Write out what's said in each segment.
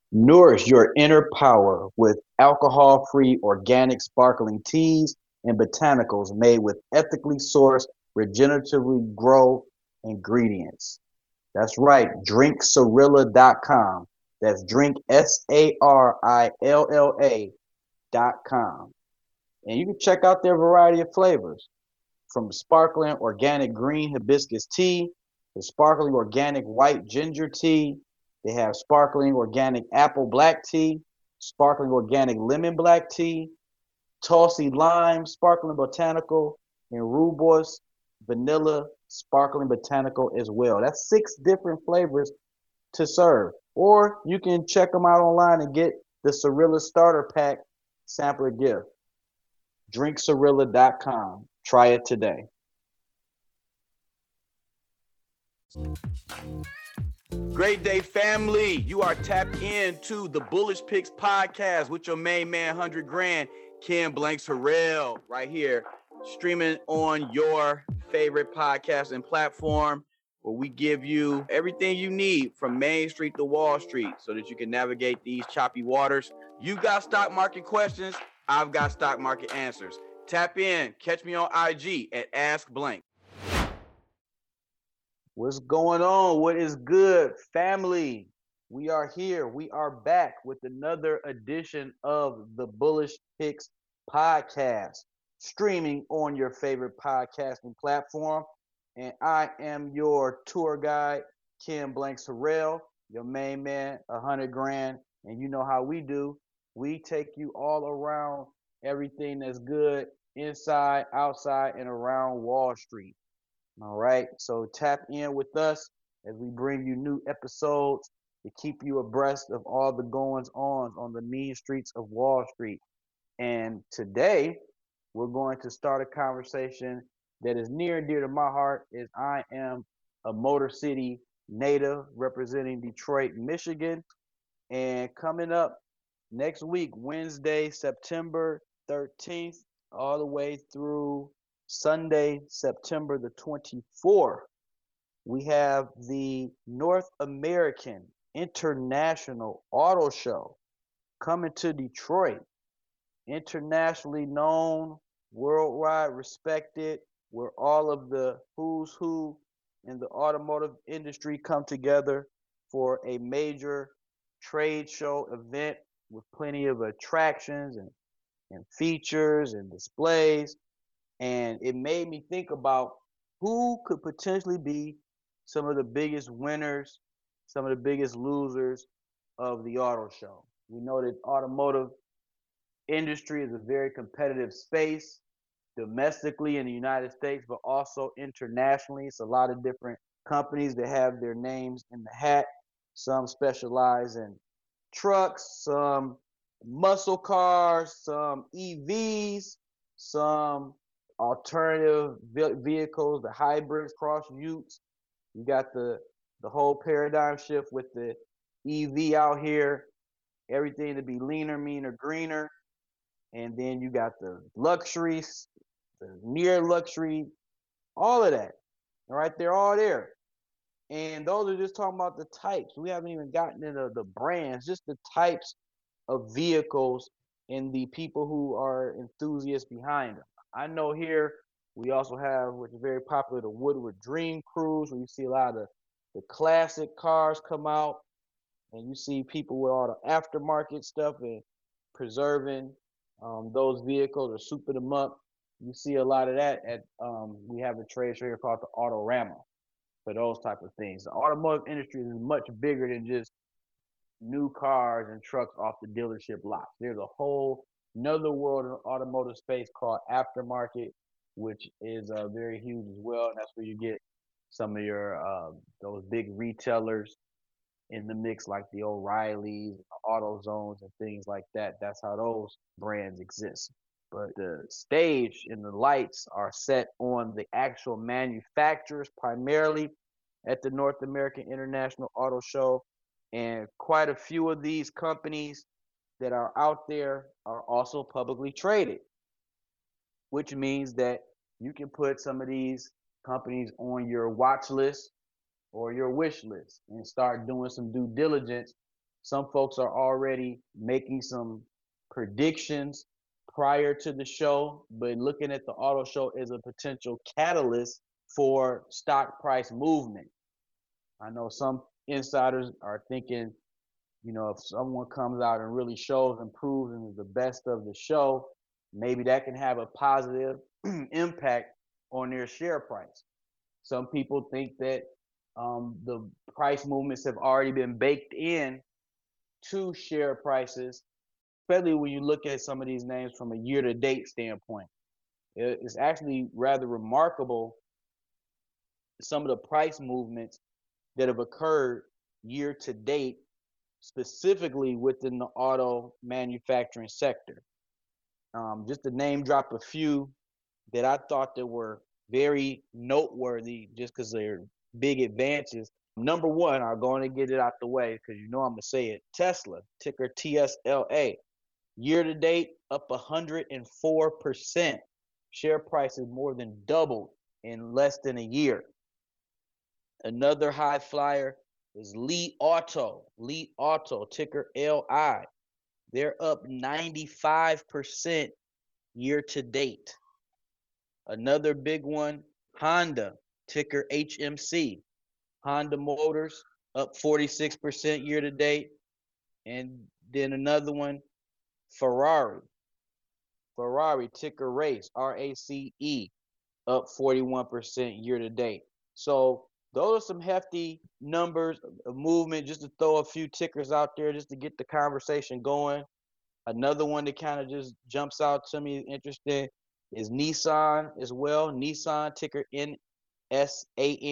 Nourish your inner power with alcohol-free organic sparkling teas and botanicals made with ethically sourced, regeneratively grow ingredients. That's right, drinksarilla.com. That's drink SARILLA.com. And you can check out their variety of flavors from sparkling organic green hibiscus tea to sparkling organic white ginger tea. They have sparkling organic apple black tea, sparkling organic lemon black tea, Tulsi lime, sparkling botanical, and rooibos vanilla sparkling botanical as well. That's six different flavors to serve. Or you can check them out online and get the Cirilla Starter Pack sampler gift. Drinksarilla.com. Try it today. Great day, family. You are tapped into the Bullish Picks podcast with your main man, 100 Grand, Ken Blanks Harrell, right here, streaming on your favorite podcasting platform, where we give you everything you need from Main Street to Wall Street so that you can navigate these choppy waters. You got stock market questions, I've got stock market answers. Tap in. Catch me on IG at Ask Blank. What's going on? What is good, family? We are here. We are back with another edition of the Bullish Picks podcast, streaming on your favorite podcasting platform. And I am your tour guide, Ken Blanks Harrell, your main man, 100 Grand. And you know how we do. We take you all around everything that's good inside, outside, and around Wall Street. All right. So tap in with us as we bring you new episodes to keep you abreast of all the goings on the mean streets of Wall Street. And today we're going to start a conversation that is near and dear to my heart, as I am a Motor City native representing Detroit, Michigan. And coming up next week, Wednesday, September 13th, all the way through Sunday, September the 24th, we have the North American International Auto Show coming to Detroit. Internationally known, worldwide respected, where all of the who's who in the automotive industry come together for a major trade show event with plenty of attractions and features and displays. And it made me think about who could potentially be some of the biggest winners, some of the biggest losers of the auto show. We know that automotive industry is a very competitive space domestically in the United States, but also internationally. It's a lot of different companies that have their names in the hat. Some specialize in trucks, some muscle cars, some EVs, some alternative vehicles, the hybrids, cross utes. You got the whole paradigm shift with the EV out here, everything to be leaner, meaner, greener. And then you got the luxuries, the near luxury, all of that. All right, they're all there. And those are just talking about the types. We haven't even gotten into the brands, just the types of vehicles and the people who are enthusiasts behind them. I know here we also have, which is very popular, the Woodward Dream Cruise, where you see a lot of the classic cars come out, and you see people with all the aftermarket stuff and preserving those vehicles or souping them up. You see a lot of that at we have a trade show here called the Autorama for those type of things. The automotive industry is much bigger than just new cars and trucks off the dealership lots. There's a whole another world in the automotive space called aftermarket, which is very huge as well. And that's where you get some of your those big retailers in the mix, like the O'Reillys, Auto Zones, and things like that. That's how those brands exist. But the stage and the lights are set on the actual manufacturers primarily at the North American International Auto Show. And quite a few of these companies that are out there are also publicly traded, which means that you can put some of these companies on your watch list or your wish list and start doing some due diligence Some folks are already making some predictions prior to the show, but looking at the auto show as a potential catalyst for stock price movement. I know some insiders are thinking, if someone comes out and really shows and proves and is the best of the show, maybe that can have a positive impact on their share price. Some people think that the price movements have already been baked in to share prices, especially when you look at some of these names from a year-to-date standpoint. It's actually rather remarkable, some of the price movements that have occurred year-to-date, specifically within the auto manufacturing sector. Just to name drop a few that I thought that were very noteworthy just because they're big advances. Number one, I'm going to get it out the way because I'm going to say it. Tesla, ticker TSLA. Year to date, up 104%. Share price is more than doubled in less than a year. Another high flyer is Li Auto. Li Auto, ticker LI. They're up 95% year to date. Another big one, Honda, ticker HMC. Honda Motors up 46% year to date. And then another one, Ferrari. Ferrari, ticker RACE, RACE, up 41% year to date. So those are some hefty numbers of movement, just to throw a few tickers out there just to get the conversation going. Another one that kind of just jumps out to me interesting is Nissan as well. Nissan, ticker NSANY, that's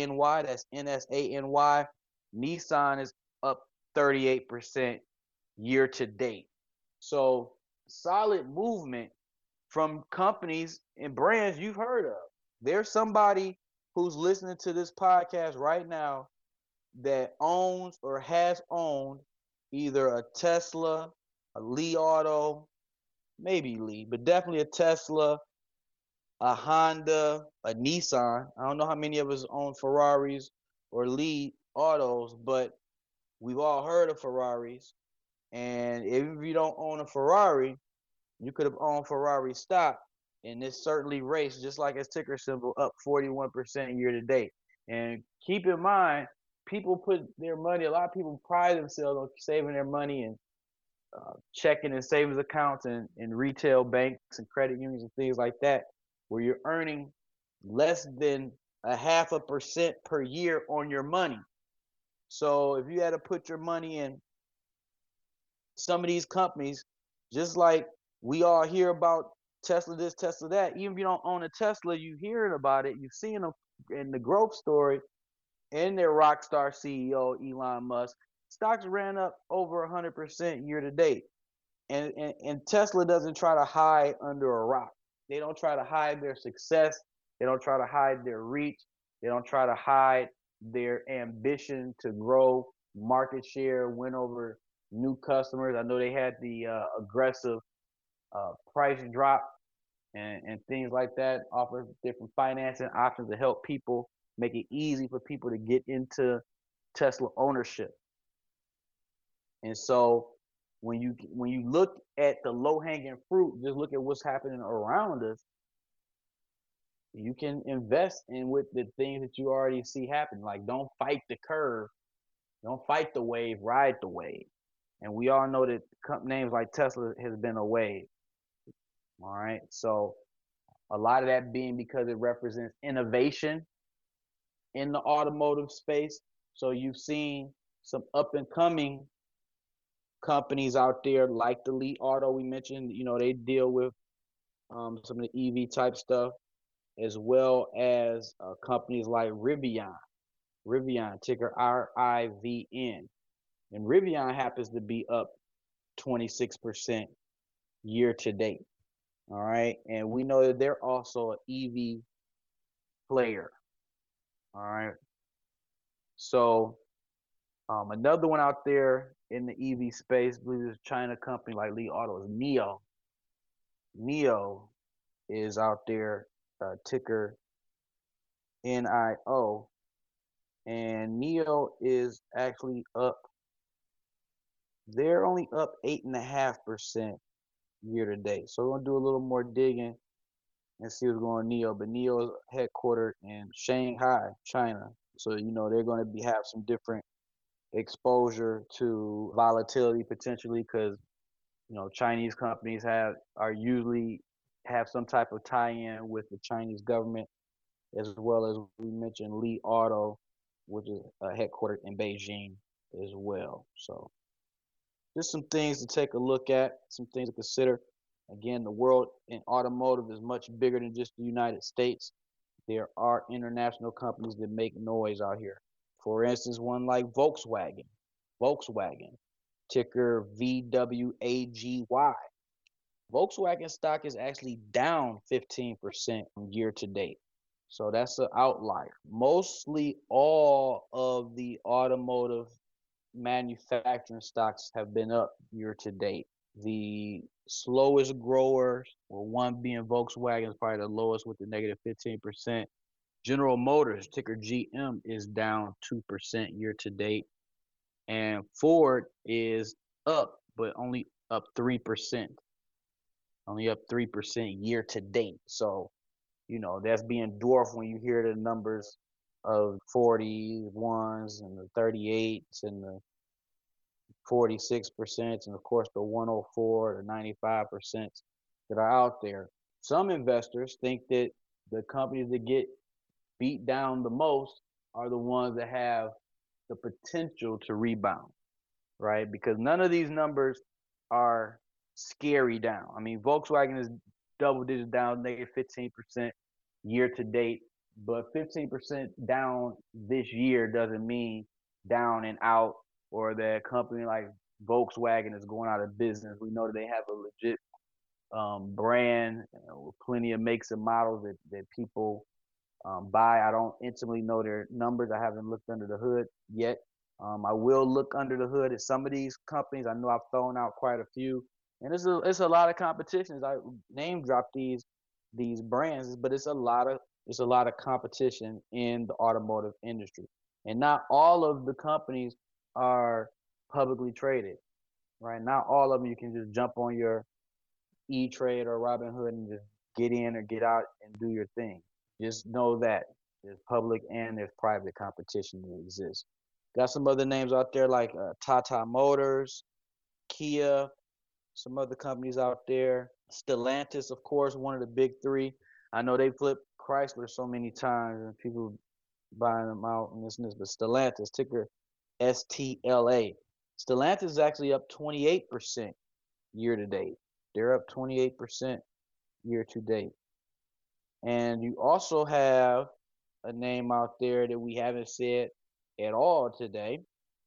NSANY. Nissan is up 38% year to date. So solid movement from companies and brands you've heard of. There's somebody who's listening to this podcast right now that owns or has owned either a Tesla, a Li Auto, maybe Li, but definitely a Tesla, a Honda, a Nissan. I don't know how many of us own Ferraris or Li Autos, but we've all heard of Ferraris. And if you don't own a Ferrari, you could have owned Ferrari stock, and this certainly raced just like its ticker symbol, up 41% year to date. And keep in mind, people put their money, a lot of people pride themselves on saving their money and checking and savings accounts and retail banks and credit unions and things like that, where you're earning less than 0.5% per year on your money. So if you had to put your money in some of these companies, just like we all hear about Tesla this, Tesla that, even if you don't own a Tesla, you hearing about it, you've seen them in the growth story and their rock star CEO, Elon Musk. Stocks ran up over 100% year to date. And Tesla doesn't try to hide under a rock. They don't try to hide their success. They don't try to hide their reach. They don't try to hide their ambition to grow market share, win over new customers. I know they had the aggressive price drop and things like that, offer different financing options to help people, make it easy for people to get into Tesla ownership. And so when you look at the low-hanging fruit, just look at what's happening around us, you can invest in with the things that you already see happen. Like, don't fight the curve, don't fight the wave, ride the wave. And we all know that names like Tesla has been a wave. All right. So a lot of that being because it represents innovation in the automotive space. So you've seen some up and coming companies out there like the Li Auto we mentioned. They deal with some of the EV type stuff, as well as companies like Rivian. Rivian, ticker RIVN. And Rivian happens to be up 26% year to date. All right. And we know that they're also an EV player. All right. So another one out there in the EV space, I believe it's a China company like Li Auto, is NIO. NIO is out there, ticker NIO. And NIO is actually up they're only up 8.5% year to date. So we're gonna do a little more digging and see what's going on NIO. But NIO is headquartered in Shanghai, China. So they're going to have some different exposure to volatility potentially because Chinese companies are usually have some type of tie-in with the Chinese government, as well as we mentioned Li Auto, which is headquartered in Beijing as well. So just some things to take a look at, some things to consider. Again, the world in automotive is much bigger than just the United States. There are international companies that make noise out here. For instance, one like Volkswagen. Volkswagen, ticker VWAGY. Volkswagen stock is actually down 15% year to date. So that's an outlier. Mostly all of the automotive manufacturing stocks have been up year to date. The slowest growers, well, one being Volkswagen, is probably the lowest with the negative 15%. General Motors, ticker GM, is down 2% year to date. And Ford is up, but only up 3%. Only up 3% year to date. So, that's being dwarfed when you hear the numbers of 41s and the 38s and the 46%, and of course the 104, the 95% that are out there. Some investors think that the companies that get beat down the most are the ones that have the potential to rebound, right? Because none of these numbers are scary down. I mean, Volkswagen is double digits down, negative 15% year to date, but 15% down this year doesn't mean down and out, or that a company like Volkswagen is going out of business. We know that they have a legit brand with plenty of makes and models that people buy. I don't intimately know their numbers. I haven't looked under the hood yet. I will look under the hood at some of these companies. I know I've thrown out quite a few, and it's a lot of competition. I name drop these brands, but it's a lot of competition in the automotive industry, and not all of the companies are publicly traded, right? Not all of them you can just jump on your E-Trade or Robinhood and just get in or get out and do your thing. Just know that there's public and there's private competition that exists. Got some other names out there like Tata Motors, Kia, some other companies out there. Stellantis, of course, one of the big three. I know they flipped Chrysler so many times and people buying them out and this, but Stellantis, ticker STLA. Stellantis is actually up 28% year to date. They're up 28% year to date. And you also have a name out there that we haven't said at all today.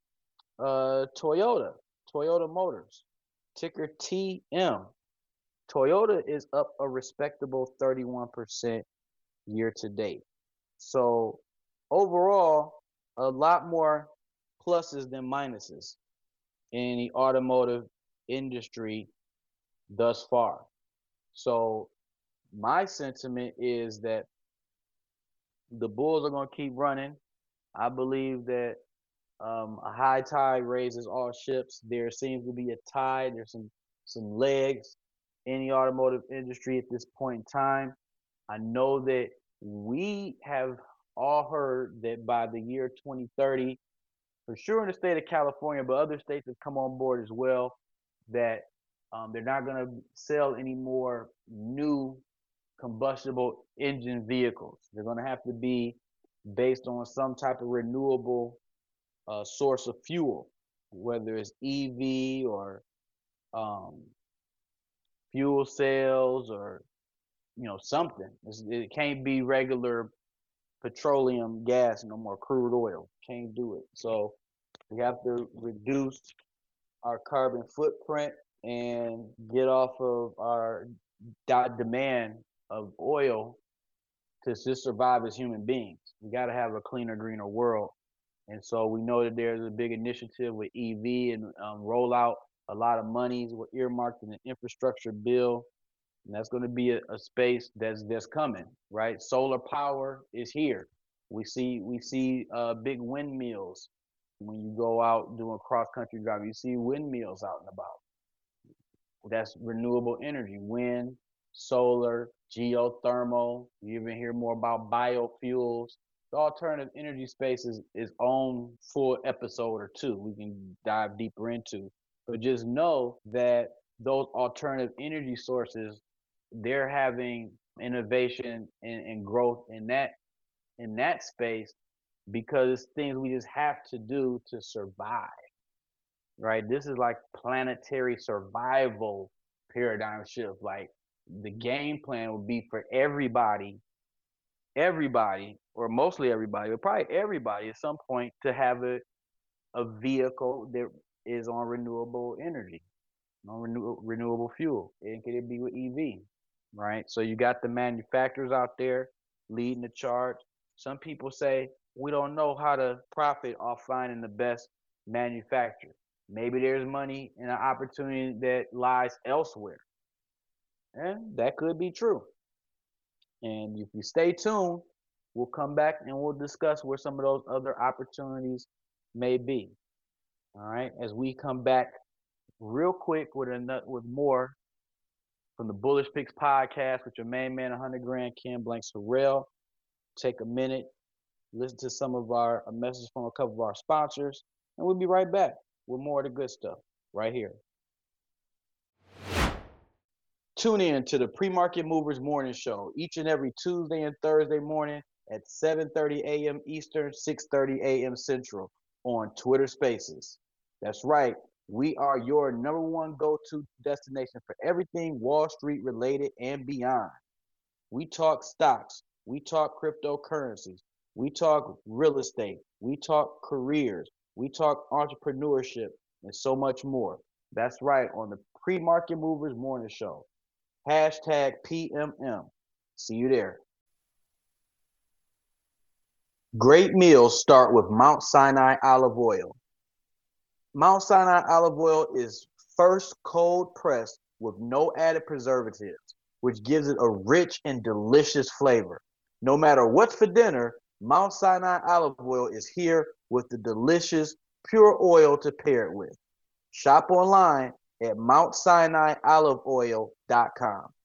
Toyota Motors, ticker TM. Toyota is up a respectable 31% year to date. So overall, a lot more pluses than minuses in the automotive industry thus far. So my sentiment is that the Bulls are going to keep running. I believe that a high tide raises all ships. There seems to be a tide. There's some legs in the automotive industry at this point in time. I know that we have all heard that by the year 2030, for sure in the state of California, but other states have come on board as well, that they're not going to sell any more new combustible engine vehicles. They're going to have to be based on some type of renewable source of fuel, whether it's EV or fuel cells or something. It can't be regular petroleum gas, no more crude oil. Can't do it. So we have to reduce our carbon footprint and get off of our demand of oil to just survive as human beings. We got to have a cleaner, greener world. And so we know that there's a big initiative with EV and roll out a lot of monies were earmarked in the infrastructure bill. And that's going to be a space that's coming, right? Solar power is here. We see big windmills When you go out doing cross-country driving, you see windmills out and about. That's renewable energy, wind, solar, geothermal. You even hear more about biofuels. The alternative energy space is its own full episode or two we can dive deeper into. But just know that those alternative energy sources, they're having innovation and growth in that space because it's things we just have to do to survive. Right? This is like planetary survival paradigm shift. Like the game plan would be for everybody, or mostly everybody, but probably everybody at some point to have a vehicle that is on renewable energy, on renewable fuel. And could it be with EV? Right? So you got the manufacturers out there leading the charge. Some people say we don't know how to profit off finding the best manufacturer. Maybe there's money and an opportunity that lies elsewhere. And that could be true. And if you stay tuned, we'll come back and we'll discuss where some of those other opportunities may be. All right. As we come back real quick with more from the Bullish Picks podcast with your main man, 100 Grand, Ken Blanks Harrell. Take a minute, listen to some of our messages from a couple of our sponsors, and we'll be right back with more of the good stuff right here. Tune in to the Pre-Market Movers Morning Show each and every Tuesday and Thursday morning at 7:30 a.m. Eastern, 6:30 a.m. Central on Twitter Spaces. That's right. We are your number one go-to destination for everything Wall Street related and beyond. We talk stocks. We talk cryptocurrencies. We talk real estate. We talk careers. We talk entrepreneurship and so much more. That's right, on the Pre-Market Movers Morning Show. Hashtag PMM. See you there. Great meals start with Mount Sinai olive oil. Mount Sinai olive oil is first cold pressed with no added preservatives, which gives it a rich and delicious flavor. No matter what's for dinner, Mount Sinai olive oil is here with the delicious pure oil to pair it with. Shop online at MountSinaiOliveOil.com.